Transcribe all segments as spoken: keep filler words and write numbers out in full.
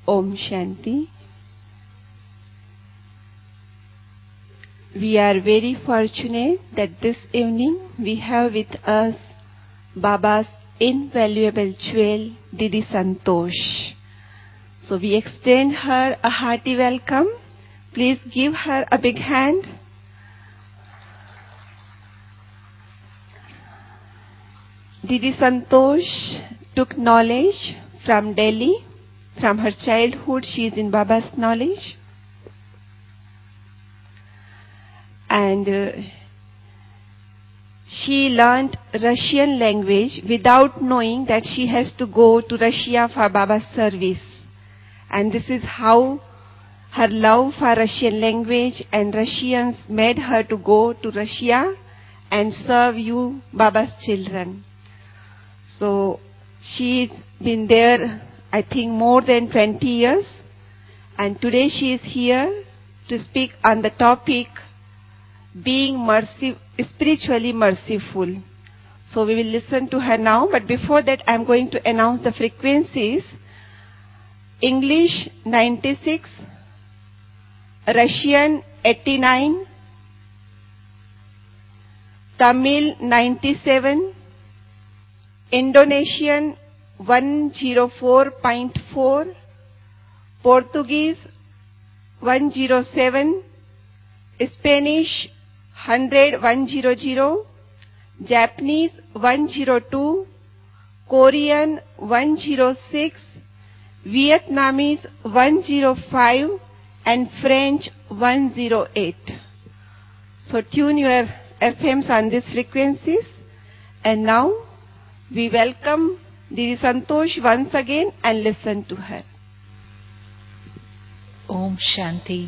Om Shanti. We are very fortunate that this evening we have with us Baba's invaluable jewel, Didi Santosh. So we extend her a hearty welcome. Please give her a big hand. Didi Santosh took knowledge from Delhi. From her childhood, she is in Baba's knowledge. And uh, she learned Russian language without knowing that she has to go to Russia for Baba's service. And this is how her love for Russian language and Russians made her to go to Russia and serve you, Baba's children. So she's been there, I think, more than twenty years. And today she is here to speak on the topic, being mercy, spiritually merciful. So we will listen to her now, but before that I am going to announce the frequencies. English ninety-six, Russian eighty-nine, Tamil ninety-seven, Indonesian one oh four point four, Portuguese one oh seven, Spanish one hundred, one hundred, Japanese one oh two, Korean one oh six, Vietnamese one oh five, and French one oh eight. So tune your F Ms on these frequencies. And now we welcome Didi Santosh once again and listen to her. Om Shanti.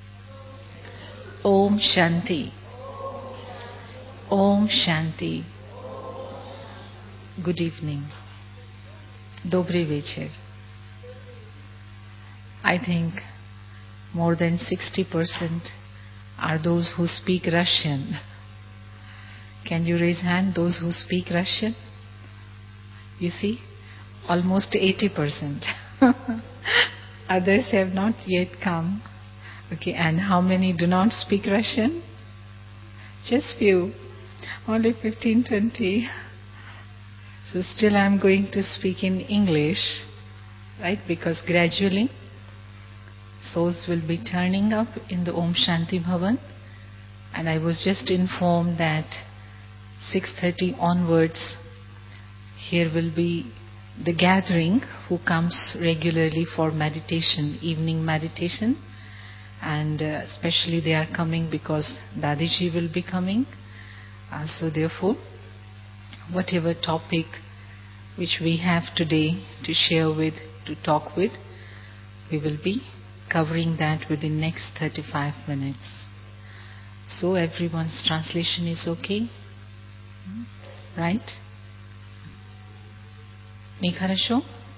Om Shanti. Om Shanti. Good evening. Dobry večer. I think more than sixty percent are those who speak Russian. Can you raise hand, those who speak Russian? You see, almost eighty percent. Others have not yet come. Okay, and how many do not speak Russian? Just few. Only fifteen, twenty. So still I am going to speak in English, right? Because gradually souls will be turning up in the Om Shanti Bhavan. And I was just informed that six thirty onwards here will be the gathering who comes regularly for meditation, evening meditation. And uh, especially they are coming because Dadiji will be coming. Uh, so therefore, whatever topic which we have today to share with, to talk with, we will be covering that within next thirty-five minutes. So everyone's translation is okay? Right? नहीं хорошо?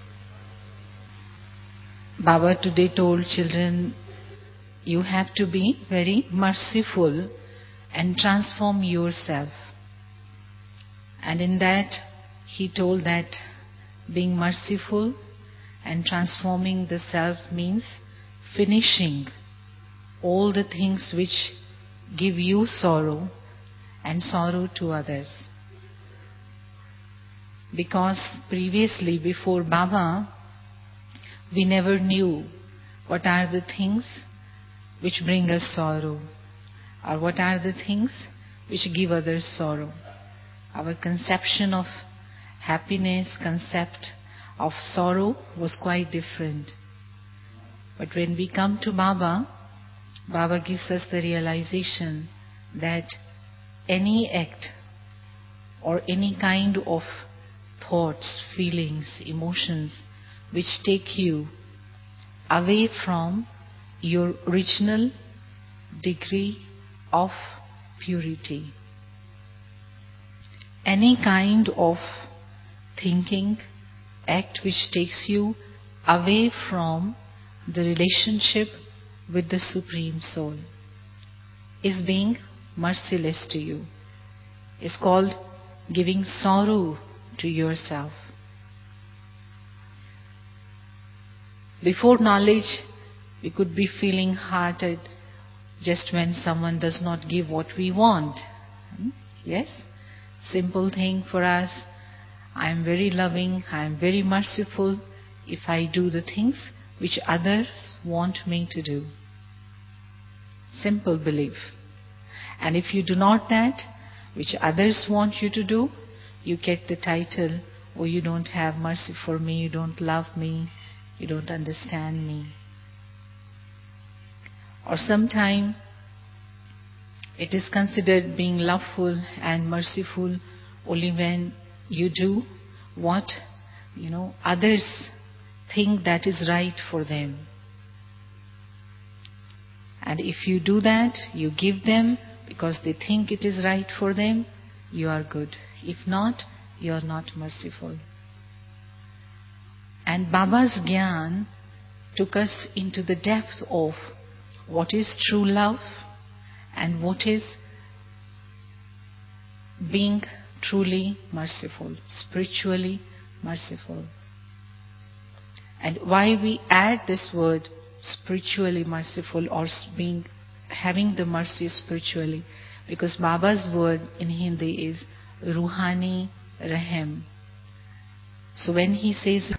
Baba today told children, you have to be very merciful and transform yourself. And in that, he told that being merciful and transforming the self means finishing all the things which give you sorrow and sorrow to others. Because previously, before Baba, we never knew what are the things which bring us sorrow, or what are the things which give others sorrow. Our conception of happiness, concept of sorrow was quite different. But when we come to Baba, Baba gives us the realization that any act or any kind of thoughts, feelings, emotions which take you away from your original degree of purity. Any kind of thinking, act which takes you away from the relationship with the Supreme Soul is being merciless to you. It's called giving sorrow to yourself. Before knowledge, we could be feeling hearted just when someone does not give what we want. Hmm? Yes? Simple thing for us. I am very loving, I am very merciful if I do the things which others want me to do. Simple belief. And if you do not that, which others want you to do, you get the title, oh, you don't have mercy for me, you don't love me, you don't understand me. Or sometime it is considered being loveful and merciful only when you do what, you know, others think that is right for them. And if you do that, you give them because they think it is right for them, you are good. If not, you are not merciful. And Baba's Gyan took us into the depth of what is true love and what is being truly merciful, spiritually merciful. And why we add this word spiritually merciful or being having the mercy spiritually, because Baba's word in Hindi is Ruhani Rahem. So when he says